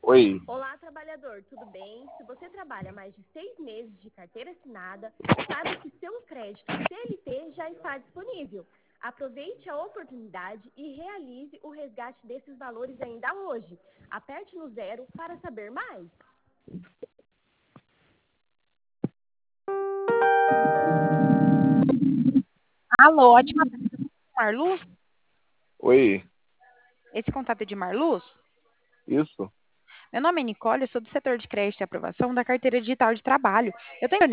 Oi, Olá, trabalhador, tudo bem? Se você trabalha mais de 6 meses de carteira assinada, saiba que seu crédito CLT já está disponível. Aproveite a oportunidade e realize o resgate desses valores ainda hoje. Aperte no 0 para saber mais. Alô, ótima tarde, Marluz. oi, Esse contato é de Marluz? isso? Meu nome é Nicole, eu sou do setor de crédito e aprovação da carteira digital de trabalho. Eu tenho